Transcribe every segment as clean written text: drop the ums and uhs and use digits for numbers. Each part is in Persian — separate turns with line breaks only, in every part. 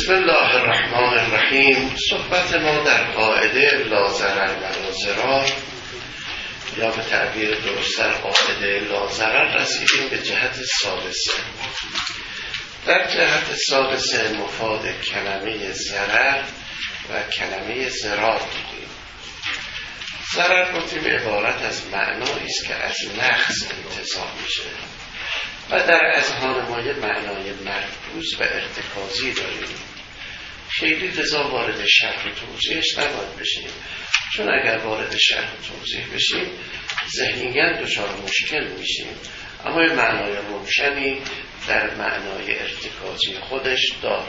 بسم الله الرحمن الرحیم. صحبت ما در قاعده لا ضرر و لا ضرار، یا به تعبیر درست‌تر قاعده لا ضرر، رسیدیم به جهت ثالثه. در جهت ثالثه مفاد کلمه ضرر و کلمه ضرار دیدیم. ضرر گفتیم عبارت از معنایی است که از نقص انتزاع میشه و در اذهان ما یه معنای مرکوز و ارتکازی داریم. خیلی لذا وارد شرح و توضیحش نباید بشیم، چون اگر وارد شرح و توضیح بشیم ذهنیاً دچار مشکل میشیم، اما یه معنای روشنی در معنای ارتکازی خودش داره.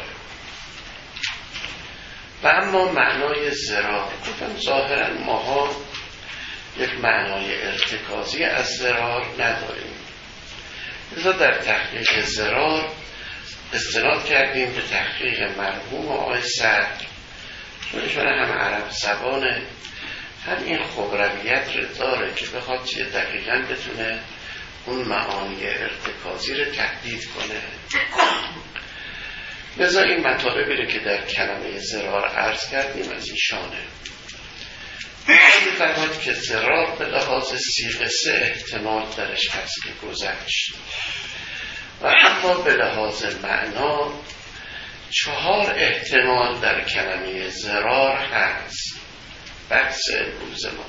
و اما معنای ضرار، گفتم ظاهراً ماها یک معنای ارتکازی از ضرار نداریم، لذا در تحقیق ضرار استناد کردیم به تحقیق مرحوم آقای صدر، چون ایشون هم عرب زبانه، هم این خبرویت رو داره که بخواد چیه دقیقاً بتونه اون معانی ارتکازی رو تحدید کنه. لذا این مطالبی رو که در کلمه ضرار عرض کردیم از ایشانه. می‌فرماید که ضرار به لحاظ صیغه سه احتمال درش هست که گذشت، و اما به لحاظ معنا 4 احتمال در کلمه ضرار هست. بحث امروز ما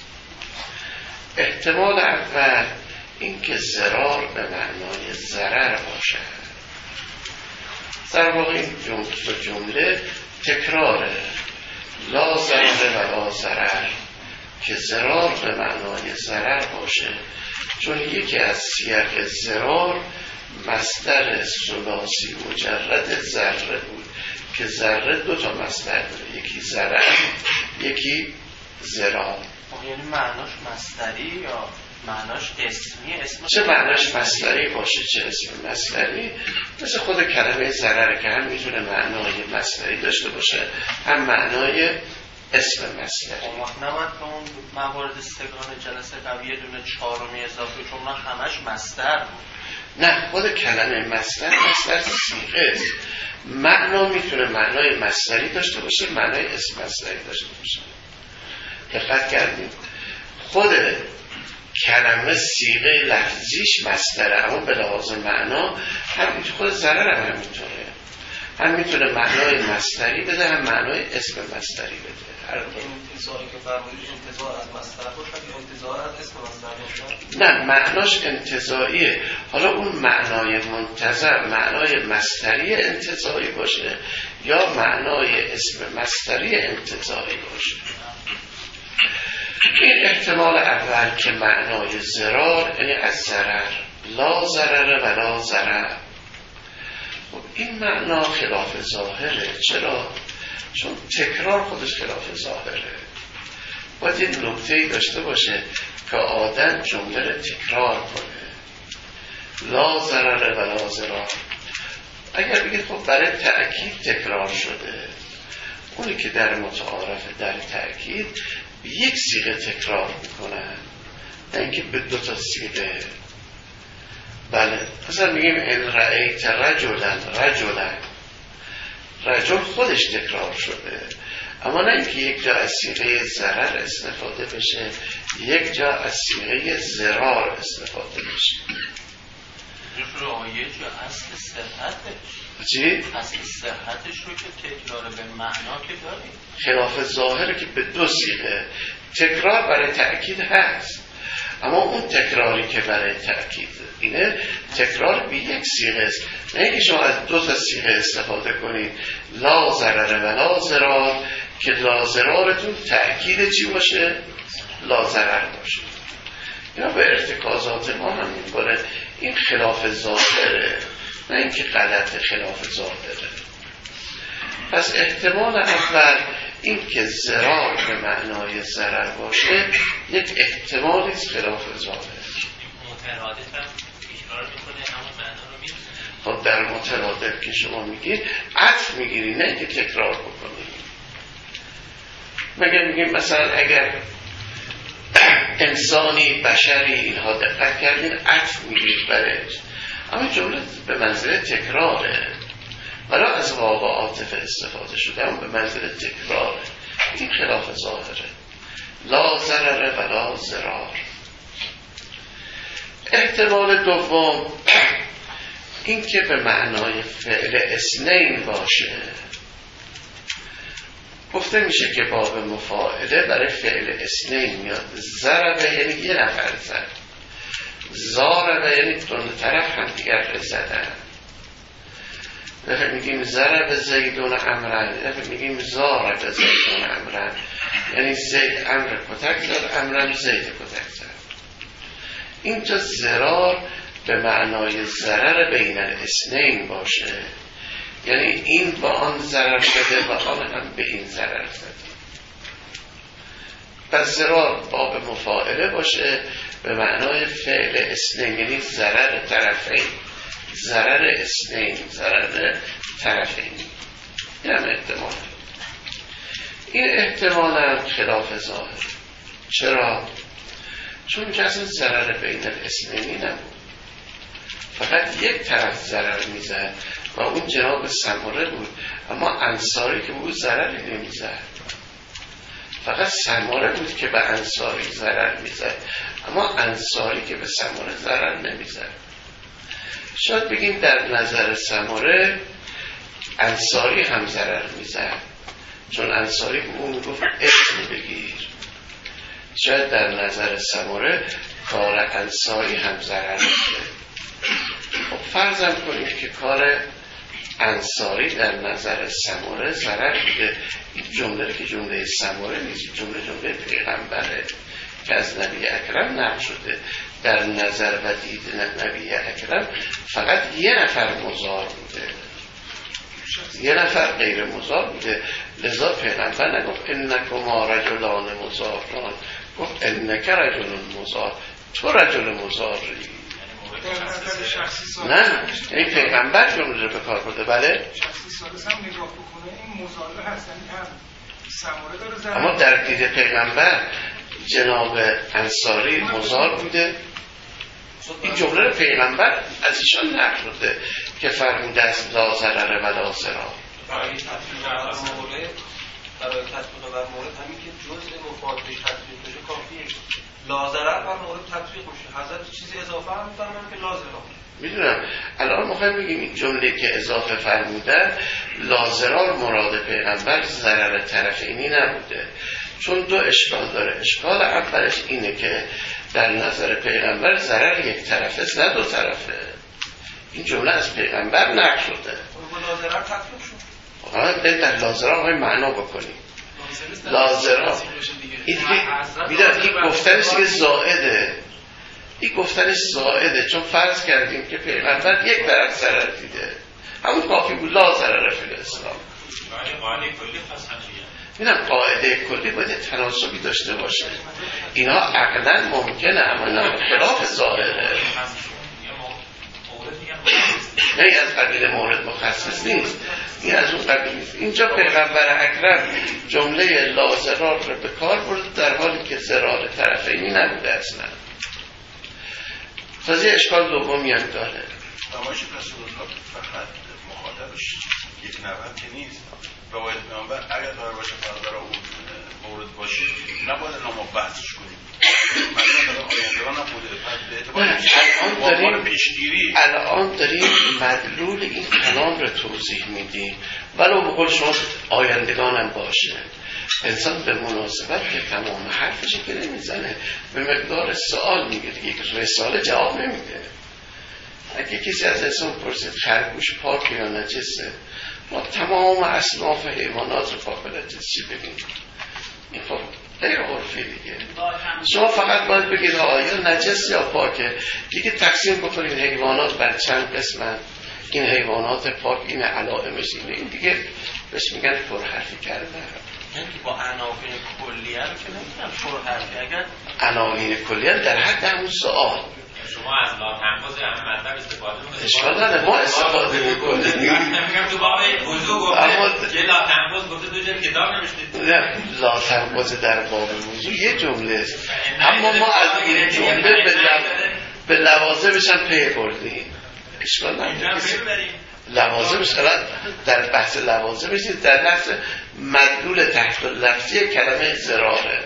احتمال اول این که ضرار به معنای ضرر باشد. در واقع این جمله تکراره، لا ضرر و لا ضرر، که ضرار به معنای ضرر باشه، چون یکی از سیاق ضرار مصدر ثلاثی مجرد ذره بود که ذره 2 مصدر داره، یکی ضرر یکی ضرار.
یعنی معناش مصدری یا معناش اسمی؟
چه معناش مصدری باشه چه اسم مصدری، مثل خود کلمه ضرر که هم میتونه معنای مصدری داشته باشه هم معنای اسم مصدری.
وقت نباید به اون موارد سگان جلسه قبلی یه دونه 4 اضافه، چون من همش مصدر بود.
نه، خود کلمه مصدر صیغه است. معنا میتونه معنای مصدری داشته باشه، معنای اسم مصدری داشته باشه. دقت کردیم خود کلمه صیغه لفظیش مصدره، اما به لحاظ معنا هم خود ضرر هم همینطوره، هم میتونه معنای مصدری بده هم معنای اسم مصدری بده.
این انتزاعی که فرمودید انتزاع از مصدر باشد یا انتزاع از اسم مصدر باشد؟
نه، معناش انتزاعیه. حالا اون معنای منتظر معنای مصدری انتزاعی باشه یا معنای اسم مصدری انتزاعی باشه. این احتمال اول که معنای ضرار یعنی از ضرر، لا ضرر و لا ضرر. خب این معنا خلاف ظاهره. چرا؟ چون تکرار خودش خلاف ظاهره. باید این نکته‌ای داشته باشه که آدم جمله رو تکرار کنه، لا ضرر و لا ضرر. اگر بگید خب برای تأکید تکرار شده، اونی که در متعارف در تأکید به یک صیغه تکرار میکنن، نه اینکه به 2 صیغه. بله، مثلا میگیم ان رأیت رجل خودش تکرار شده، اما نه اینکه یک جا از صیغه ضرر استفاده بشه، یک جا از صیغه ضرار استفاده بشه.
رایج یا اصل صحتش؟
چی؟
اصل صحتش رو که تکرار به معنا که داریم.
خلاف ظاهره که به 2 صیغه تکرار برای تأکید هست، اما اون تکراری که برای تأکید اینه تکرار به یک صیغه است، نه اینکه شما از 2 صیغه استفاده کنید، لا ضرر و لا ضرار، که لا ضرارتون تأکید چی باشه؟ لا ضرر باشه. اینا به ارتکازات ما هم می‌کنه. این خلاف ظاهره، نه اینکه غلط، خلاف ظاهره. پس احتمال اول این که ضرار به معنای ضرر باشه یک احتمالی است خلاف ظاهر.
مترادف هم تکرار میکنه اما معنا رو میدونه.
خب در مترادف که شما میگید عطف میگیری، نه اینکه تکرار بکنید. مگه میگیم مثلا اگر انسانی بشری اینها دقت کردین عطف میگیرید برش، اما جمله به منزله تکراره. ولی از واو و عاطفه استفاده شده هم به منزل تکراره. این خلاف ظاهره. لا ضرر ولا ضرار. احتمال دوم این که به معنای فعل اثنین باشه. گفته میشه که باب مفاعله برای فعل اثنین میاد. ضربه یعنی یه نفر زد، ضاربه یعنی دو طرف هم دیگر زدن. میگیم ضرب زیدون امرن، میگیم ضارب زیدون امرن، یعنی زید امر کتک زد، امرن زید کتک زد. اینجا ضرار به معنای ضرر بین الاثنین باشه، یعنی این با آن ضرر شده و آن هم به این ضرر زده. پس ضرار باب مفاعله باشه به معنای فعل اثنین، یعنی ضرر طرفین، ضرر اثنین، ضرر طرفین. این هم احتمال. این احتمال هم خلاف ظاهر. چرا؟ چون که اصلا ضرر بین الاثنینی نبود، فقط یک طرف ضرر میزد و اون جناب سمره بود، اما انصاری که بود ضرری نمیزد. فقط سمره بود که به انصاری ضرر میزد، اما انصاری که به سمره ضرر نمیزد. شاید بگیم در نظر سمره انصاری هم ضرر میزد، چون انصاری به اون گفت اسم بگیر. شاید در نظر سمره کار انصاری هم ضرر میزد. خب فرضم کنیم که کار انصاری در نظر سمره ضرر بوده. این جمله که جمله سمره نیست، جمله پیغمبره که از نبی اکرم نقل شده. در نظر و دید نبی اکرم فقط یه نفر مضار بوده، یه نفر غیر مضار بوده. لذا پیغمبر نگفت انکما رجلان مضاران، گفت انک رجل مضار، تو رجل مضاری. نه، این پیغمبر جمله رو به کار برده. بله
شخصی سالس هم نگاه بکنه این مضاره هست، یعنی هم سماره داره ضرر.
اما در دید پیغمبر جناب انصاری مضار بوده. این جمله رو پیغمبر از ایشان نقل شده که فرموده است لا ضرر ولا ضرار.
برای تطبیق بر مورد همین که جزء مفادش تطبیق بشه کافیه. لا ضرر بر مورد تطبیق میشه. حضرت چیزی اضافه هم فرمودن که لا ضرر.
میدونم الان میخوایم بگیم این جمله که اضافه فرمودن لا ضرر مراد پیغمبر ضرر طرفینی نبوده، چون دو اشکال داره. اشکال اولش اینه که در نظر پیغمبر ضرر یک طرفه است نه دو طرفه. این جمله از پیغمبر نقل شده.
لا ضرر تطبیق شد.
حالا در لا ضرر های معنا بکنیم. لا ضرر این گفتنش که زائده، این گفتنش زائده، چون فرض کردیم که پیغمبر یک طرف ضرر دیده، همون کافی بود. لا ضرر فی الاسلام. میدونم قاعده کلی باید تناسبی داشته باشه. اینا عقلا ممکنه اما اینا خلاف ظاهره. نه از قبیل مورد مخصص نیست، این از اون قبیل نیست. اینجا پیغمبر اکرم جمله لا ضرر رو به کار برد در حالی که ضرر طرفینی نبوده اصلا. تازه اشکال دومی هم داره.
نمایش رسول الله فقط مخاطبش یک نفر که نیست. روایت پیامبر اگر قرار باشه فردا رو مورد باشه نباید نامو بحثش کنیم. مثلا آیندگان هم بوده.
الان داریم مدلول این کلام رو توضیح میدیم، ولو به قول شما آیندگان هم باشه. انسان به مناسبت که تمام حرفش که نمیزنه، به مقدار سوال میگه دیگه، که رساله جواب نمیده. اگه کسی از انسان پرسید خرگوش پاک یا نجسه، ما تمام اصناف حیوانات رو پاک و نجس چی بگیم؟ این خب غیر عرفی دیگه. شما فقط باید بگید آیا نجس یا پاکه، دیگه تقسیم بکنید حیوانات بر چند قسمن. این حیوانات پاک، این علائمش اینه، این دیگه بهش میگن پرحرفی کردن.
یعنی که با عناوین کلیه رو که نمیگن پرحرفی، اگر
عناوین کلیه در حد همون سوال
شما از لا تنفذ هم مطلب استفاده میکنید.
اشکال نداره، ما استفاده میکنیم.
میگم تو باب وضو گفته که لا تنفذ گفته دو جلد کتاب نمیشتید.
نه، لا تنفذ در باب وضو یه جمله است، اما ما از این جمله به لوازمش هم پی بردیم. اشکال نداره. لوازمش الان در بحث لوازمش در بحث مدلول تحت لفظی کلمه ضراره.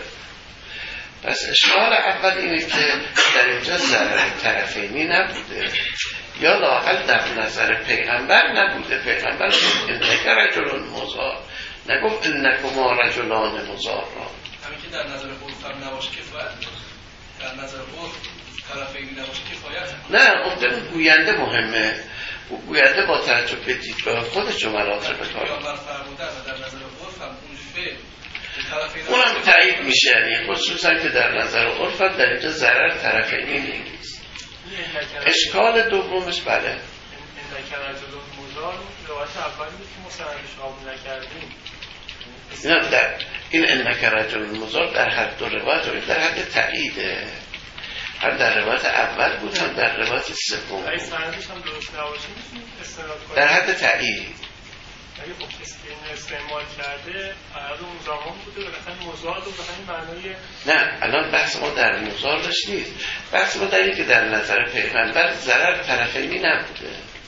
پس اشکال اول اینه که در اینجا ضرر طرفینی نبوده، یا لااقل در نظر پیغمبر نبوده. پیغمبر گفت انک رجل مضار، نگفت انکما رجلان مضاران.
همین که در نظر عرف هم نباشه کفایت، در نظر عرف طرفینی نباشه کفایت.
نه اون گوینده مهمه، گوینده با توجه به دیدگاه خود جملات رو بکار
پیامبر فرمودن و در نظر عرف هم اون فعل
اونم تایید میشه، یعنی خصوصا که در نظر عرف در اینجا ضرر طرفینی نیست. اشکال دومش بله
انک رجل مضار روایت اولی بود که مصنفش قبول نکردیم.
نه در این انک رجل مضار در هر دو روایت در حد تاییده، هم در روایت اول بود هم در روایت سوم
اگه سندش هم درست نباشه میتونید استناد کنید
در حد تایید.
اگه خب کسی که این استعمال کرده عرض اون زمان بوده بالاخره مضار رو به همین معنای
نه الان بحث ما در مضارش نیست، بحث ما در اینه که در نظر پیغمبر ضرر طرفینی نبوده،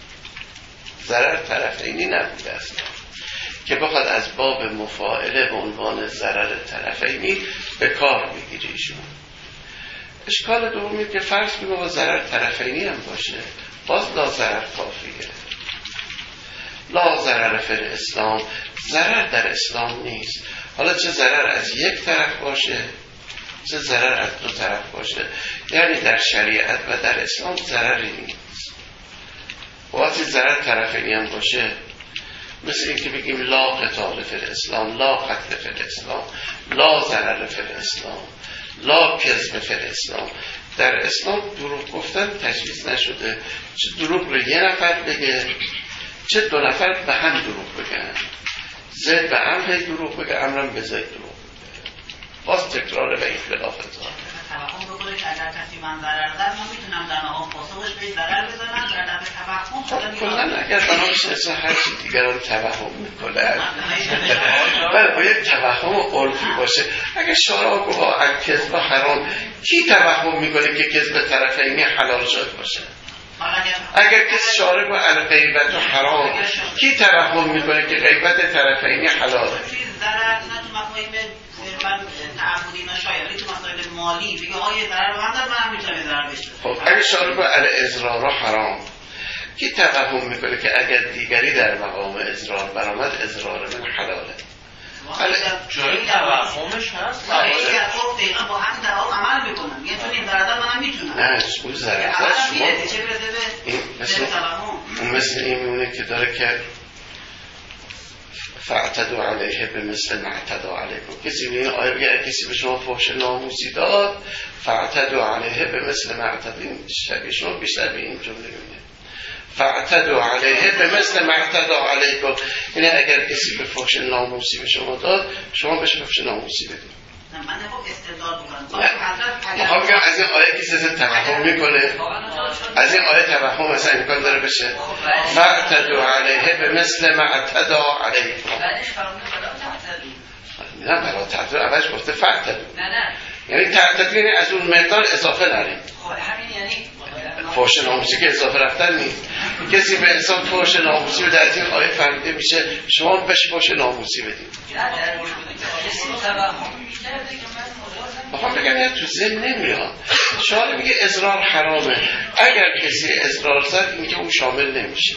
ضرر طرفینی نبوده اصلا که بخواد از باب مفاعله به عنوان ضرر طرفینی به کار بگیره ایشون. اشکال دومی که فرض کنیم با ضرر طرفینی هم باشه، باز لا ضرر کافیه. لا ضرر فی الاسلام، ضرر در اسلام نیست. حالا چه ضرر از یک طرف باشه چه ضرر از دو طرف باشه، یعنی در شریعت و در اسلام ضرری نیست. وقتی ضرر طرفینی هم باشه، مثل این که بگیم لا قتال فی الاسلام، لا قتل فی الاسلام، لا ضرر فی الاسلام، لا کذب فی الاسلام. در اسلام دروغ گفتن تجویز نشده، چه دروغ رو یه نفر بگه چه دو نفر به هم دروغ بگن. زید به عمر دروغ بگه، عمرم به زید دروغ بگه، باز تکرار و این خلاف ظاهر.
توهم بکنه که اگر کسی من ضرر زد من میتونم در مقام پاسخش به ضرر بزنم در دفعه توهم
خب کلن اگر بنامش اصلا هر چی دیگران توهم میکنه بله باید توهم عرفی باشه. اگر شارع گفت کذب حرام، کی توهم میکنه که کذب طرفینی حلال شد باشه؟ اگر کسی شارع گفت غیبت حرام، کی توهم میکنه که غیبت طرفینی حلاله؟
ضرر نه تو مفاهیم تعبدی نشاید، ولی تو مسائل مالی بگه آیه ضرر من در من میتونم ضرر بشه.
خب اگر شارع گفت الاضرار حرام، کی توهم میکنه که اگر دیگری در مقام اضرار برآمد اضرار من حلاله؟
جایی توهمش هست.
یکی از خب دقیقا با هم در آن عمل میکنم، یه چون این ضرر منم میتونم.
نه اون ضرر شما مثل این میمونه که داره که فاعتدوا علیه به مثل ما اعتدوا علیکم. کسی میگه آیا اگر کسی به شما فحش ناموسی داد فاعتدوا علیه به مثل ما اعتدوا، شبیه شما بیشتر به این جمله میگه فاعتدوا علیه به مثل ما اعتدوا علیکم. یعنی اگر کسی به فحش ناموسی به شما داد شما بهش فحش ناموسی بدید.
من نخواه استدلال بکنم.
میخوام بگم از این آیه کسی از توهم میکنه، از این آیه توهم مثلا امکان داره بشه فاعتدوا علیه به مثل ما اعتدا علیکم. نه برای تعتدوا اولش گفته فاعتدوا، یعنی تعتدوا یعنی از اون مقدار اضافه نریم.
همین یعنی
فحش ناموسی که اضافه رفتن نیست. کسی به انسان فحش ناموسی بده از این آیه فهمیده میشه شما بهش فحش ناموسی بدید. بخوام بگم یه تو ذهن نمیاد. شارع میگه اضرار حرامه، اگر کسی اضرار زد اینکه اون شامل نمیشه.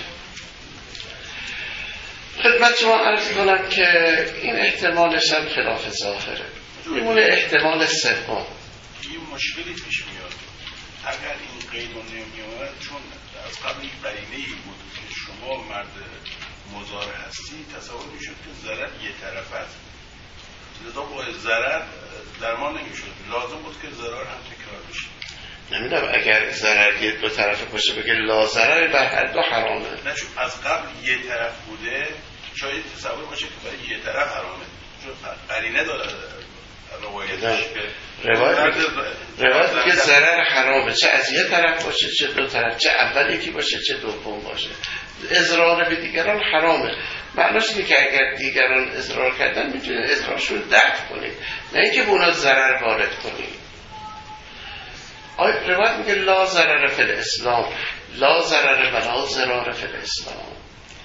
خدمت شما عرض کنم که این احتمالش هم خلاف ظاهره، میمونه احتمال سوم.
یه مشکلی پیش میاد اگر این قید رو نمیاد، چون از قبل یک قرینه‌ای بود که شما مرد مضار هستی، تصور میشد که ضرر یه طرف است، لذا با ضرر درمان نمیشد، لازم بود که ضرر هم تکرار بشه.
نمیدونم اگر ضرر یه دو طرف باشه بگه لا ضرر بر هر دو حرامه.
نه چون از قبل یه طرف بوده شاید تصور باشه که برای یه طرف حرامه، چون قرینه داره روایتش که روایت میگه ضرر حرامه، چه از یه طرف باشه چه دو طرف، چه اول یکی باشه چه دوم باشه. اضرار به دیگران حرامه، معناش اینه که اگر دیگران اضرار کردن میتونید اضرارشون دفع کنید، نه اینکه به اونا ضرر وارد کنید. روایت میگه لا ضرر فی الاسلام، لا ضرر ولا ضرار فی الاسلام.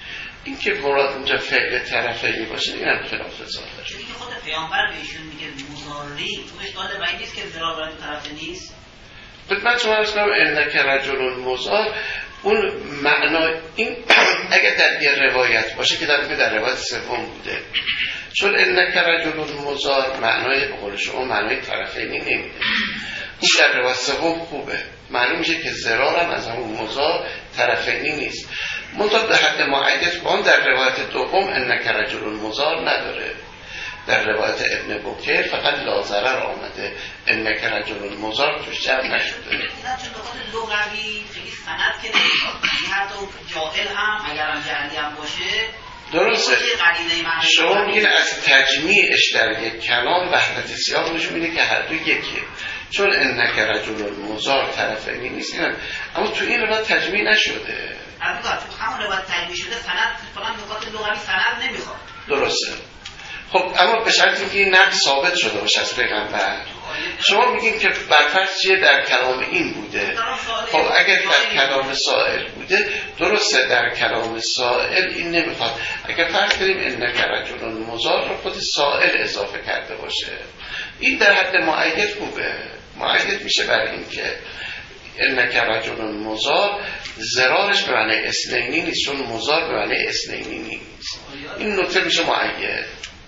این که مراد اونجا فعل طرفینی باشه این هم خلاف ظاهره.
چیزی که خود پیامبر بهشون میگه مضاری خودش داده باید نیست که ضرار برای طرف نیست.
خدمت شما عرض کنم انک رجل مضار اون معنا این اگر در یه روایت باشه که در روایت سوم بوده، چون انک رجل مضار معنای به قول شما معنای طرفینی نمیده. این در روایت سوم خوبه، معلوم میشه که ضرارم از همون مضار طرفینی نیست. منتها به حد معید کن در روایت دوم انک رجل مضار نداره. در روایت ابن بکر فقط لا ضرر آمده، انک رجل مضار توش جمع نشده.
اینا چون نکات لغوی خیلی سند که نمیخواد، یعنی حتی جاهل هم اگر هم جهلی هم باشه
درسته. شما میگین از تجمیعش در یک کلام وحدت سیاق نشون میده که هر دو یکیه، چون انک رجل مضار طرفینی نیست، اما تو این روایت تجمیع نشده.
همون روایت تجمیع شده سند فقط نکات لغوی سند نمیخواد.
درسته. خب اما به شرطی که این نقل ثابت شده باشه از پیغمبر. شما میگین که برفرض چیه در کلام این بوده. خب اگر در کلام سائل بوده درسته، در کلام سائل این نمیخواد. اگر فرض کنیم انک رجل مضار رو خود سائل اضافه کرده باشه، این در حد معید خوبه، معید میشه برای این که انک رجل مضار ضرارش به معنی اثنینی نیست، چون مضار به معنی اثنینی نیست. این نکته میشه معید.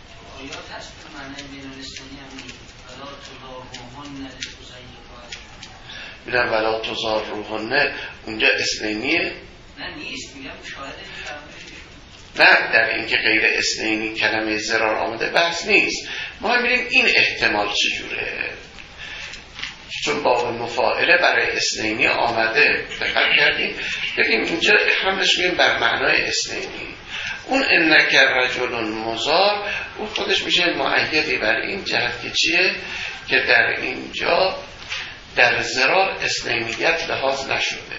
میرم ولا تزار روحانه اونجا اثنینیه؟
نه نیست، میگم مشاهده
نه در اینکه غیر اثنینی کلمه ضرار آمده بحث نیست. ما میریم این احتمال چجوره، چون باب مفاعله برای اثنینی آمده دقت کردیم، بگیم اینجا همش میگیم بر معنای اثنینی. اون انک رجل مضار اون خودش میشه معیدی بر این جهت که چیه که در اینجا در ضرار اثنینیت لحاظ نشده.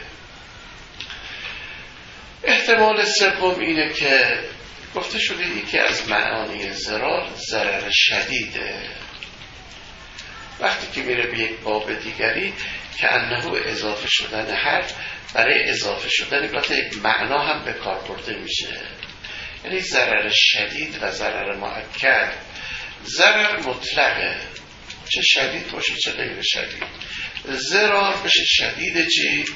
احتمال سوم اینه که گفته شده یکی از معانی ضرار ضرر شدیده. وقتی که میره به یک باب دیگری که انه اضافه شدن حرف برای اضافه شدن گاهی یک معنا هم به کار برده میشه، یعنی ضرر شدید و ضرر مؤکد. ضرر مطلقه، چه شدید باشه چه غیر شدید. ضرار بشه شدید چی؟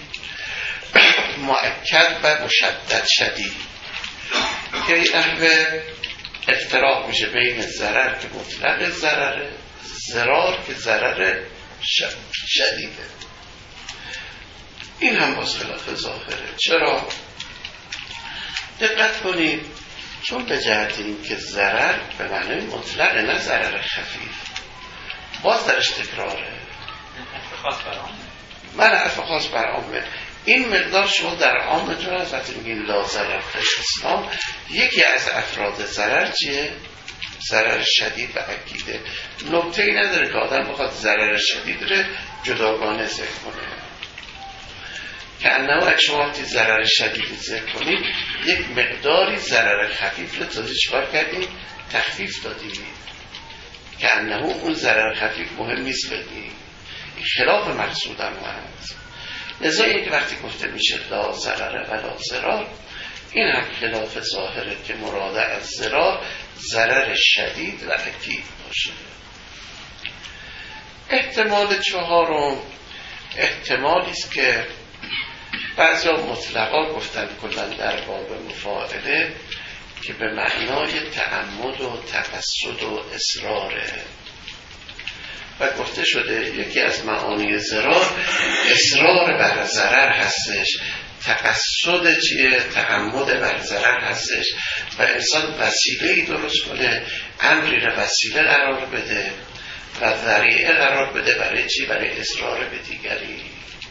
مؤکد و مشدد شدید، که این نحوه افتراق میشه بین ضرر که مطلق ضرره، ضرار که ضرر شدیده. این هم باز خلاف ظاهره. چرا؟ دقت کنید، چون به جهت این که ضرر به معنی مطلق نه ضرر خفیف، باز درش تکراره. من عرف خاص بر عامه. این مقدار شما در عامتون از وقتی میگین لا ضرر فی الاسلام، یکی از افراد ضرر چیه؟ ضرر شدید و اکیده. نکته ای نداره که آدم بخواد ضرر شدید رو جداگانه ذکر کنه، که انه اگه شما وقتی ضرر شدید ذکر کنید یک مقداری ضرر خفیف رو تازه چکار کردیم؟ تخفیف دادیم، که انه اون ضرر خفیف مهم نیست بدیم. این خلاف مقصود هم هست. لذا این که وقتی گفته میشه لا ضرر و لا ضرار، این هم خلاف ظاهره که مراده از ضرار ضرر شدید و اکید باشه. احتمال چهارم احتمالی است که بعضی مطلقا گفتن کلا در باب مفاعله که به معنای تعمد و تقصد و اصراره، و گفته شده یکی از معانی ضرار اصرار بر ضرر هستش، تقصد چیه؟ تعمد بر ضرر هستش، و انسان وسیله‌ای درست کنه، امری رو وسیله قرار بده و ذریعه قرار بده برای چی؟ برای اصرار به دیگری.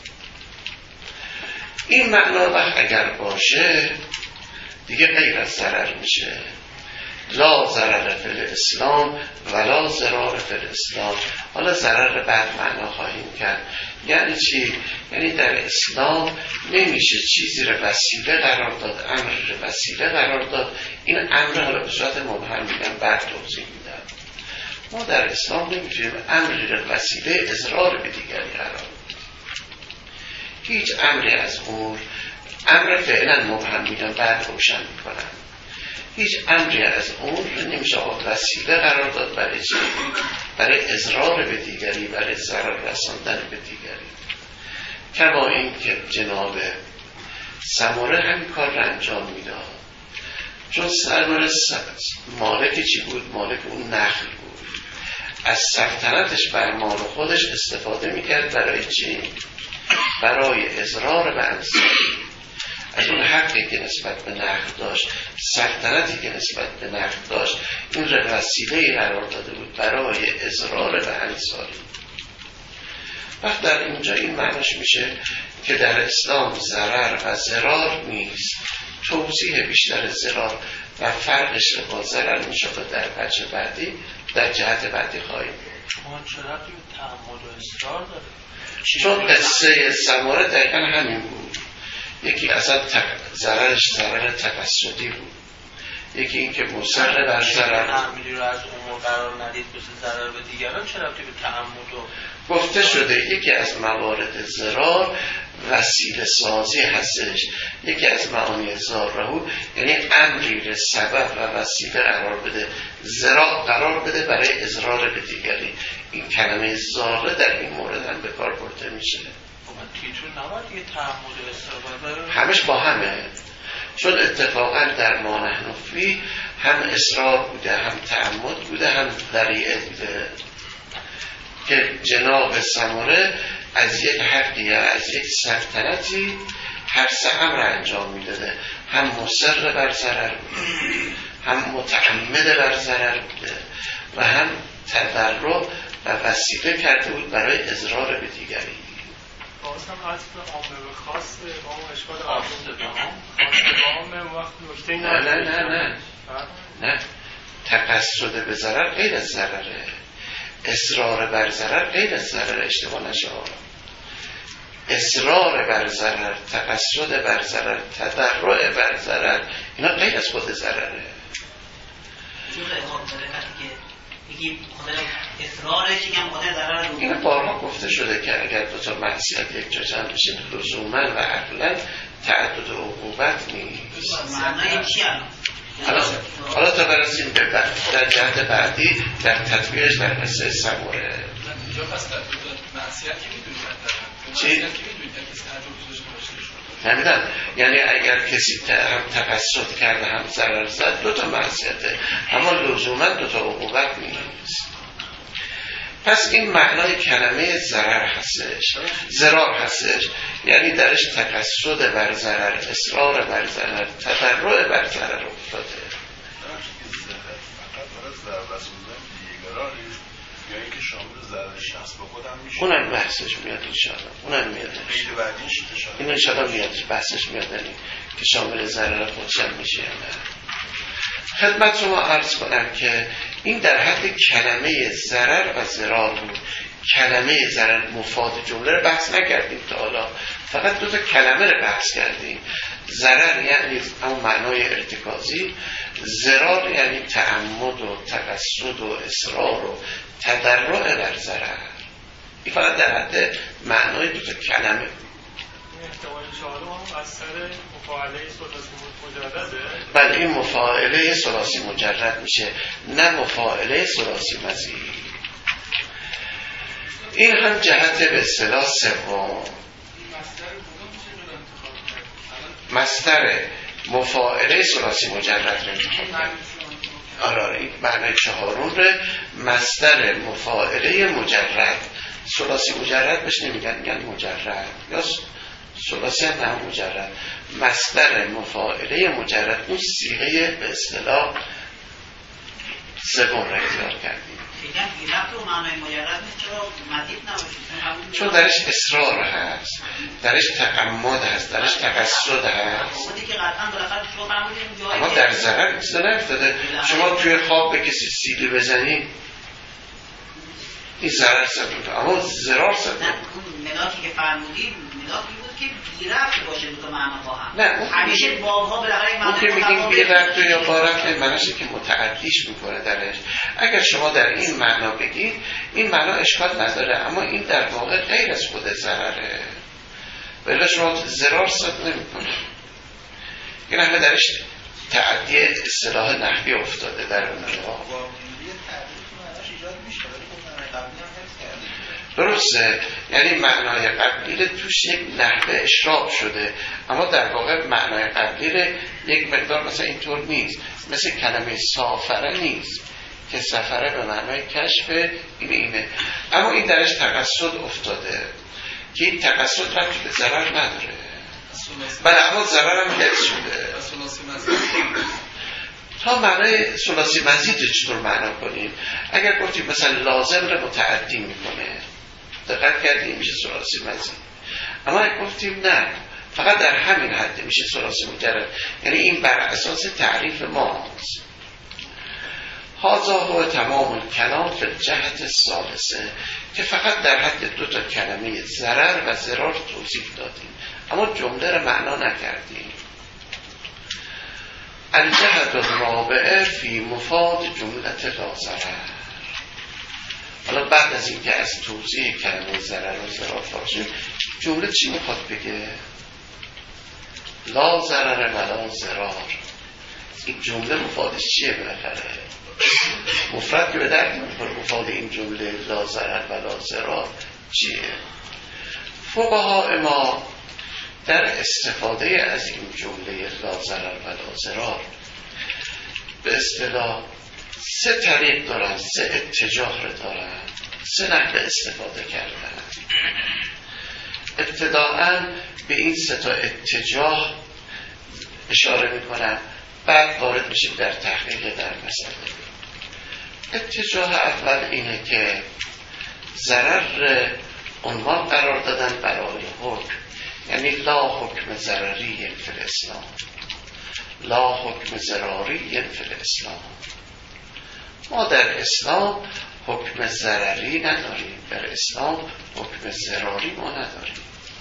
این معنا وقت اگر باشه دیگه غیر از ضرر میشه. لا ضرر فی الاسلام ولا ضرار فی الاسلام. حالا ضرر بعد معنا خواهیم کرد. یعنی چی؟ یعنی در اسلام نمیشه چیزی رو وسیله قرار داد، امری رو وسیله قرار داد. این امر حالا به صورت مبهم میگم بعد توضیح میدم. ما در اسلام نمیتونیم امری رو وسیله اضرار به دیگری قرار داد. هیچ امری از امور، امر فعلا مبهم میگم بعد روشن میکنم. هیچ امری از اون رو نمیشه وسیله قرار داد برای چی؟ برای اضرار به دیگری، برای ضرر رساندن به دیگری. کما این که جناب سمره همین کار رو انجام میداد. چون سمره مالک چی بود؟ مالک اون نخل بود. از سلطنتش بر مال خودش استفاده میکرد برای چی؟ برای اضرار به انصاری. از اون حقی که نسبت به نخل داشت، سلطنتی که نسبت به نخل داشت، این رو وسیله‌ای قرار داده بود برای اضرار به انصاری. وقت در اینجا این معناش میشه که در اسلام ضرر و ضرار نیست. توضیح بیشتر ضرار و فرقش رو با ضرر میشه در بچه بعدی، در جهت بعدی خواهیم بود.
شما چرا توی تعمد و اصرار داره؟
چون قصه سماره دقیقا همین بود. یکی اصلا ضررش ضرر تقصدی بود، یکی این که مصر بر ضرر
تعمیلی رو از امور قرار ندید بسه ضرر به دیگران. چرا توی تعمد و
گفته شده یکی از موارد ضرار وسیله سازی هستش. یکی از معانی ضرر یعنی امری رو سبب و وسیله قرار بده، ضرر قرار بده برای اضرار به دیگری. این کلمه ضرر در این مورد هم به کار برده میشه.
تیتر نباید یه تعمد استفاده
همش با همه، چون اتفاقا در ما نحن فی هم اصرار بوده، هم تعمد بوده، هم ذریعه بوده که جناب سمره از یک حقی یا از یک سلطنتی هر سه امر انجام میداده. هم مصر بر ضرر بوده، هم متعمد بر ضرر بوده و هم تضرع و وسیله کرده بود برای اضرار به دیگری.
باز هم اصل عامه و خاص با اون اشکال عامه وقت نکته
نه تقصد به ضرر غیر از ضرره، اصرار بر ضرر غیر از ضرر. اشتباه نشه. اصرار بر ضرر، تقصد بر ضرر، تضرع بر ضرر، اینا غیر از خود ضرره. این بارها گفته شده که اگر دو تا معصیت یک جا جمع بشه لزوما و عقلا تعدد عقوبت نیست.
معنای چی
حالا تا برسیم به در جهت بعدی در تطبیقش در قصه سمره.
اینجا پس معصیت که
چی؟ نمیدن، یعنی اگر کسی هم تقصد کرده هم ضرر زد دو تا معصیته، اما لزوما دو تا عقوبت نیست. پس این معنای کلمه ضرر هستش، ضرار هستش، یعنی درش تقصد بر ضرر، اصرار بر ضرر، تضرع بر ضرر افتاده.
یا اینکه شامل ضرر شخص به خودم میشه.
اونم بحثش میاد انشاءالله. اونم میاد. این انشاءالله میاد بحثش میاد که شامل ضرر خودشم میشه. خدمت شما عرض کنم که این در حد کلمه ضرر و ضرار بود. کلمه ضرر مفاد جمله رو بحث نکردیم تا حالا، فقط دو تا کلمه رو بحث کردیم. ضرر یعنی اون معنای ارتکازی، ضرار یعنی تعمد و تقصد و اصرار و تضرع بر ضرر. این فقط در حد معنای دو تا کلمه.
احتمال چهارم هم از سر مفاعله ثلاثی مجرده.
بله این مفاعله ثلاثی مجرد میشه، نه مفاعله ثلاثی مزید. این هم جهت به اصطلاح سوم. مصدر مفاعله ثلاثی مجرد رو انتخاب کنید. آره این معنی چهارم رو مصدر مفاعله مجرد. ثلاثی مجرد بهش نمیگن، میگن مجرد یا ثلاثی هم نه مجرد. مصدر مفاعله مجرد اون صیغه به اصطلاح سوم رو اختیار کردیم. چون درش اصرار هست، درش تعمد هست، درش تقصد هست، اما در ضرر مثل نفتاده. شما توی خواب به کسی سیلی بزنی این ضرر سبب، اما ضرار سبب.
ملاکی که فرمودیم ملاکی بود که بی‌ربط باشه دو تا معنا با هم.
نه
همیشه بابها بالاخره این
معنی که میگیم بی‌ربط یا با ربط معناشه که متعدیش میکنه درش. اگر شما در این معنا بگید این معنا اشکال نداره، اما این در واقع غیر از خود ضرره، ولی شما ضرار سبب نمیکنه. این همه درش تعدی اصطلاح نحوی افتاده در اونجا. درسته، یعنی معنای قبلی توش یک نحوه اشراق شده، اما در واقع معنای قبلی یک مقدار مثلا اینطور نیست، مثل کلمه سافره نیست که سفره به معنای کشف اینه، اما این درش تقصد افتاده که این تقصد رفت به ضرر نداره، بله اما ضرر هم حفظ شده. تا معنای ثلاثی مزید چطور معنا کنیم؟ اگر گفتیم مثلا لازم رو متعدی میکنه، دقت کردیم میشه ثلاثی مزید، اما اگر گفتیم نه فقط در همین حد میشه ثلاثی مجرد، یعنی این بر اساس تعریف ماست. هذا هو تمام الکلام فی الجهت الثالثه، که فقط در حد 2 تا کلمه ضرر و ضرار توضیح دادیم، اما جمله رو معنا نکردیم. الجهت الرابعه فی مفاد جملت لا ضرر. حالا بعد از اینکه از توضیح کلمه ضرر و ضرار فارغ جمله چی میخواد بگه؟ لا ضرر و لا ضرار. این جمله مفادش چیه بالاخره؟ مفرد که به درد نمیخوره مفاد این جمله لا ضرر و لا ضرار چیه؟ فقها ما در استفاده از این جمله لا ضرر و لا ضرار به اصطلاح 3 طریق دارن، 3 اتجاه رو دارن، 3 نحوه استفاده کردن. ابتداءً به این 3 تا اتجاه اشاره میکنم، بعد وارد میشیم در تحقیق در مسئله. اتجاه اول اینه که ضرر عنوان قرار دادن برای حکم، یعنی لا حکم ضرری فی الاسلام، لا حکم ضراری فی الاسلام. ما در اسلام حکم ضرری نداریم، در اسلام حکم ضراری ما نداریم.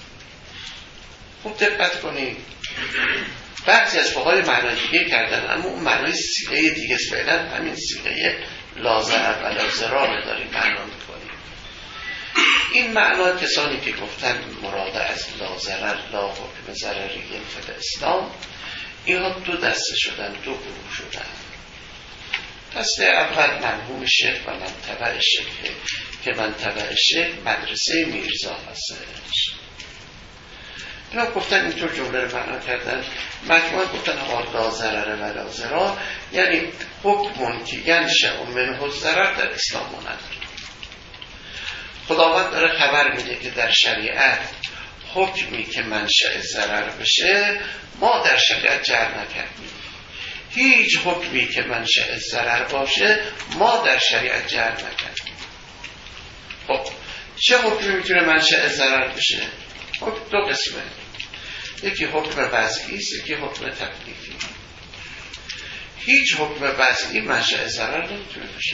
خوب دقت کنید، بعضی از فقهای معنای دیگه کردن، اما اون معنای سیغه دیگه است. فعلا همین سیغه لا ضرر و لا ضرار داریم معنا میکنیم. این معنا کسانی که گفتن مراد از لا ضرر لا حکم ضرری فی الاسلام، اینها 2 دسته شدن، 2 گروه شدن. دسته اول مرحوم شیخ و منتبع شیخ، که منتبع شیخ مدرسه میرزا هستش. اینا گفتن اینطور جمله رو معنا کردن، مجموعاً گفتن لا ضرر و لا ضرار، یعنی حکمون که ینشأ منه الضرر در اسلام ما نداریم. خداوند داره خبر میده که در شریعت حکمی که منشأ ضرر بشه ما در شریعت جعل نکردیم. هیچ حکمی که منشأ ضرر باشه ما در شریعت جعل نکردیم. خب چه حکمی میتونه منشأ ضرر بشه؟ حکم 2 قسمه، یکی حکم وضعی است، یکی حکم تکلیفی. هیچ حکم وضعی منشأ ضرر نمیتونه بشه.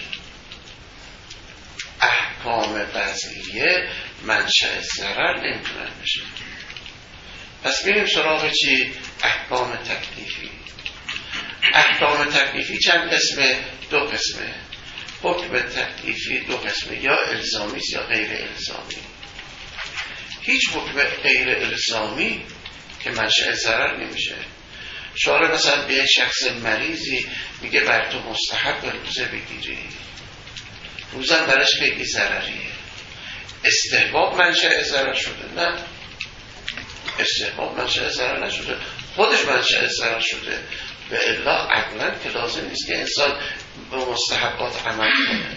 احکام وضعیه منشأ ضرر نمیتونه بشه. پس میریم سراغ چی؟ احکام تکلیفی. احکام تکلیفی چند قسمه؟ 2 قسمه. حکم تکلیفی 2 قسمه، یا الزامی یا غیر الزامی. هیچ حکم غیر الزامی که منشأ ضرر نمیشه. شارع مثلا به شخص مریضی میگه بر تو مستحب روزه بگیری، روزم برش خیلی ضرریه. استحباب منشأ ضرر شده؟ نه، استحباب منشأ ضرر نشده، خودش منشأ ضرر شده. به الا عقلا که لازم نیست که انسان به مستحبات عمل کنه.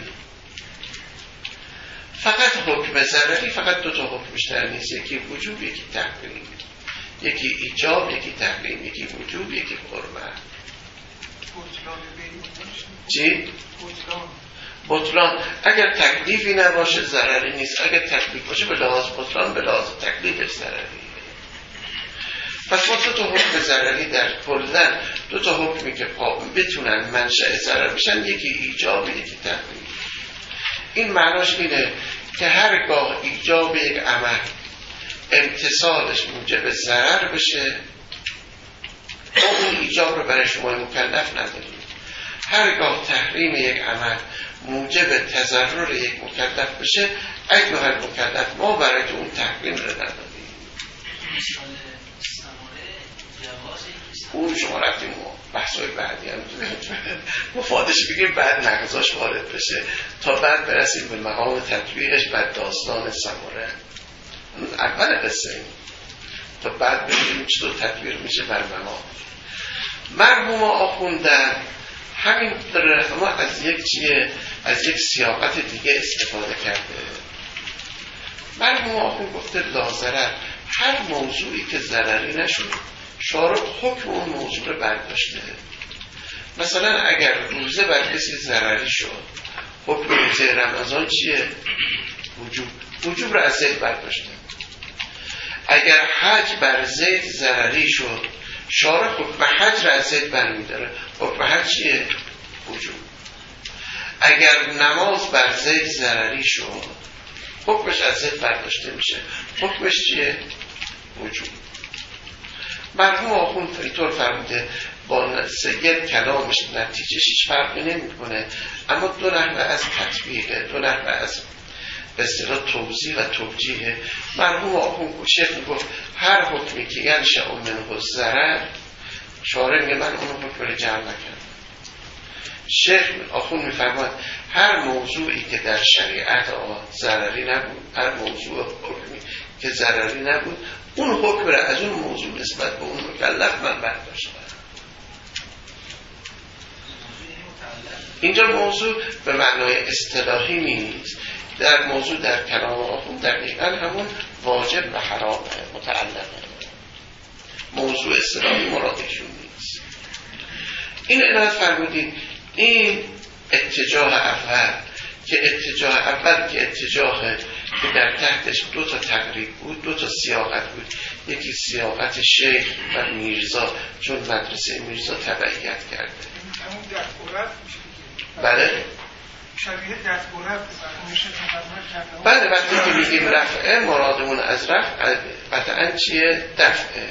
فقط حکم ضرری فقط 2 تا حکم بیشتر نیست، یکی وجوب یکی تحریم، یکی ایجاب یکی تحریم، یکی وجوب یکی حرمت. چی؟ بطلان. اگر تکلیفی نباشه ضرری نیست، اگر تکلیف باشه به لحاظ بطلان به لحاظ تکلیف ضرری. پس ما 2 تا حکم ضرری در کلن، 2 تا حکمی که بتونن منشأ ضرر بشن، یکی ایجاب یکی تحریم. این معناش اینه که هرگاه ایجاب یک عمل امتصالش موجب ضرر بشه، ما اون ایجاب رو برای شما مکلف نداریم. هرگاه تحریم یک عمل موجب تضرر یک مکلف بشه، ایها المکلف ما برای اون تحریم رو نداریم. اون شما رفتیم بحثای بعدی هم مفادش بگیم بعد نقضاش وارد بشه تا بعد برسیم به مقام تطبیقش بعد داستان سمره اول قصه این تا بعد ببینیم چطور تطبیق میشه بر مقام. مرحوم آخوندن همین داره اما از یک سیاقت دیگه استفاده کرده. مرحوم آخوند گفته لاضرر، هر موضوعی که ضرری نشد شارع حکم اون موضوع رو برداشته. مثلا اگر روزه بر کسی ضرری شد حکم روزه رمضان چیه؟ وجوب رو از زید برداشته. اگر حج بر زید ضرری شد شارع حکم حج رو از زید برمی‌داره. حکم حج چیه؟ وجوب. اگر نماز بر زید ضرری شد حکمش از زید برداشته میشه. حکمش چیه؟ وجوب. مرحوم آخوند اینطور فرموده با سید کلامش نتیجهش هیچ فرقی نمی‌کنه، اما دو نحوه از تطبیقه، دو نحوه از به اصطلاح توضیح و توجیه. مرحوم آخوند شیخ میگفت هر حکمی که ینشأ منه الضرر، شارع میگه من اون حکم رو جمع نکردم. شیخ آخوند میفرماید هر موضوعی که در شریعت ضرری نبود، هر موضوع حکمی که ضرری نبود، اون حکم رو از اون موضوع نسبت به اون مکلف من برداشتم. اینجا موضوع به معنای اصطلاحی نیست. در موضوع در کلام آخوند دقیقاً همون واجب و حرام متعلقه. موضوع اصطلاحی مرادشون نیست. این عنایت فرمودید این اتجاه اول که اتجاه که در تحتش دو تا تقریب بود، دو تا سیاقت بود. یکی سیاقت شیخ و میرزا، چون مدرسه میرزا تبعیت کرده.
همون دستورت میشه.
بله؟
شبیه دستورت میشه.
بله، وقتی که میگیم رفعه مرادمون از رفع قطعاً چیه؟ دفعه.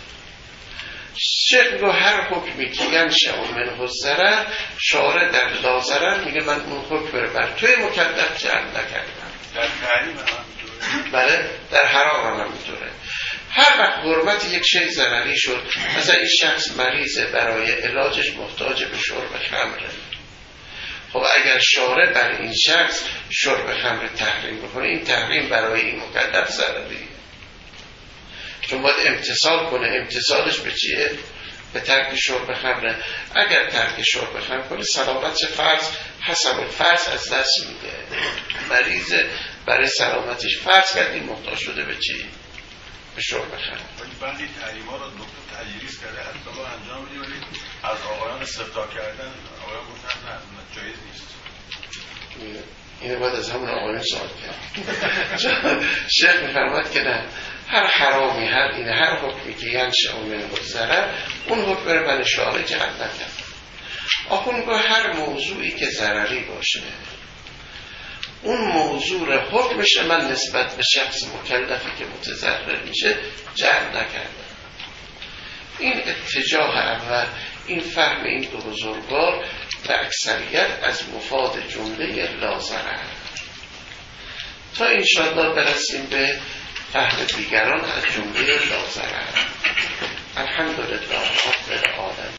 شیخ میگه هر حکمی که ینشأ منه الضرر، شارع در لاضرر میگه من اون حکم رو بر توی مکلف جمع نکردم.
در تحریم هم
بله، در حرام هم همینطوره. هر وقت حرمت یک شی ضرری شد، مثلا این شخص مریضه برای علاجش محتاج به شرب خمره، خب اگر شارع بر این شخص شرب خمر تحریم بکنه، این تحریم برای این مکلف ضرریه، چون باید امتثال کنه. امتثالش به چیه؟ به ترک شرب خمره. اگر ترک شرب خمر کنه سلامتش فرض حسب الفرض از دست میده. مریض برای سلامتش فرض کردیم محتاج شده به چی؟ به شرب خمر.
ولی بعضی تحریم‌ها رو دکتر تجویز کرده حتی با انجام بدیم، ولی از آقایان استفاده کردن آقایان گفتن نه جایز نیست.
اینه باید از همون آقایان سوال کرد. شیخ می‌فرماید که نه، هر حرامی، هر حکمی که ینشأ منه الضرر، اون حکم رو من شارع جمع نکردم. آخوند گفت هر موضوعی که ضرری باشه، اون موضوع حکمش من نسبت به شخص مکلفی که متضرر میشه جمع نکردم. این اتجاه اول، این فهم این دو بزرگوار به اکثریت از مفاد جمله لاضرر. تا انشاءالله برسیم به فهم دیگران از جمله لاضرر. الحمدلله رب العالمین.